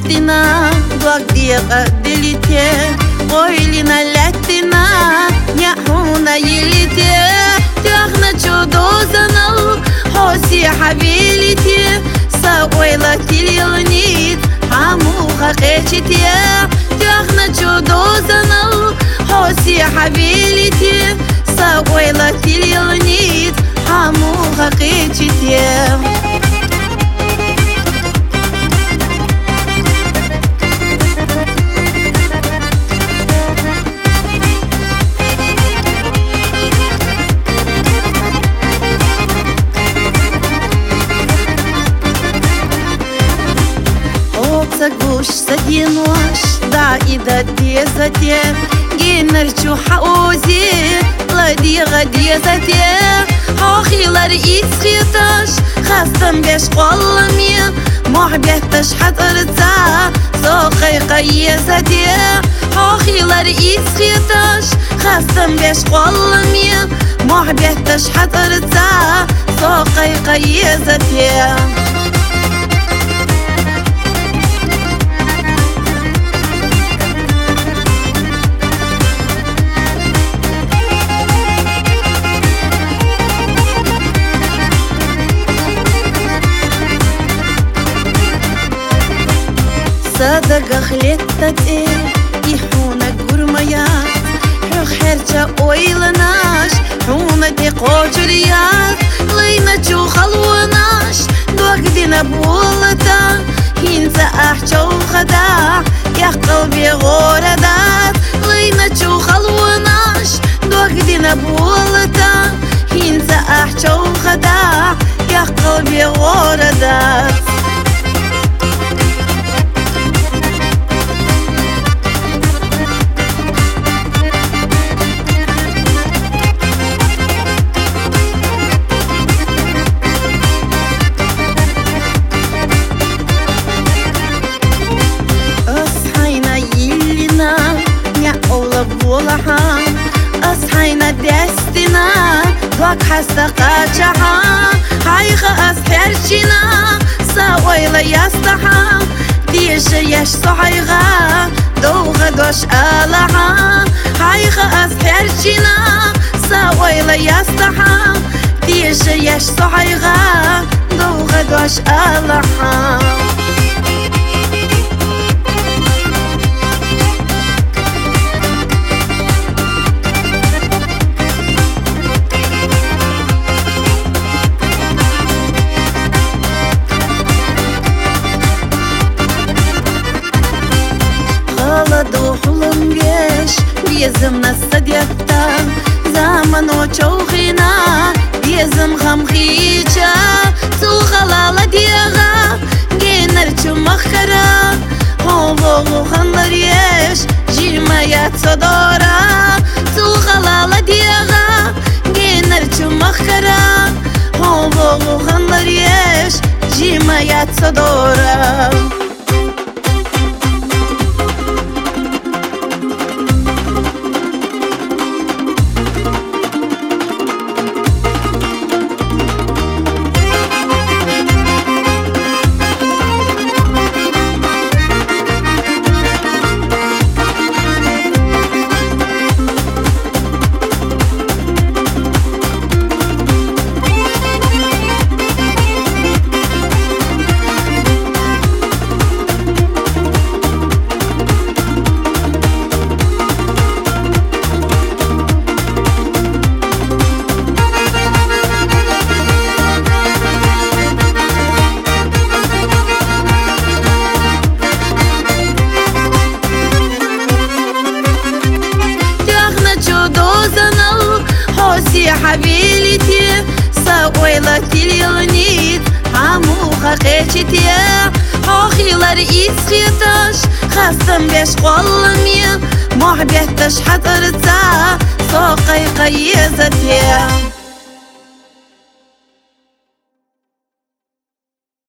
لاتنا دوك ديقة دليتي قويلنا لاتنا نحونا يليتي تاخنا تشودوزنا حوسي حبيلتي ساويلا تليونيت حمو خقيتي تاخنا تشودوزنا حوسي حبيلتي ساويلا تليونيت حمو خقيتي Гуш садинош, да и да дезате, генерчу хаузи, ладига дезате, хохилар исхиташ, хастам беш قلمي, محبتش حضرتا, سوقي قيزته, хохилар исхиташ, хастам беш قلمي, محبتش حضرتا, سوقي قيزته. صدق خلتت يحونك قرميات حو خيرتا اويلناش حونا دي قوجريات لينا جو خلوناش دوك دينا بولتا هينزا احجو خداع يا قلبي غوردات لينا جو خلوناش دوك دينا بولتا هينزا احجو خداع يا قلبي غوردات أصحينا دستنا دوك حسا قاجعا حيخ أسحرشنا ساويلا يستحا ديش يش صحيغا دوغ دوش آلها حيخ أسحرشنا ساويلا يستحا ديش يش صحيغا دوغ دوش آلها دوحلم بيش بيزمنا الصديقتا زمنو تشوخينا بيزم خمخيجا سوخلالة ديغا جينرچو مخرا هو خندريش جيمايات صدورا سوخلالة ديغا جينرچو مخرا هو خندريش جيمايات صدورا حبيلتي ساويلا تليونيت عمو خقيتي حوخيلار إسخيتاش خاصم بيش قلمي محبتش حضرتا سوقي قيزتي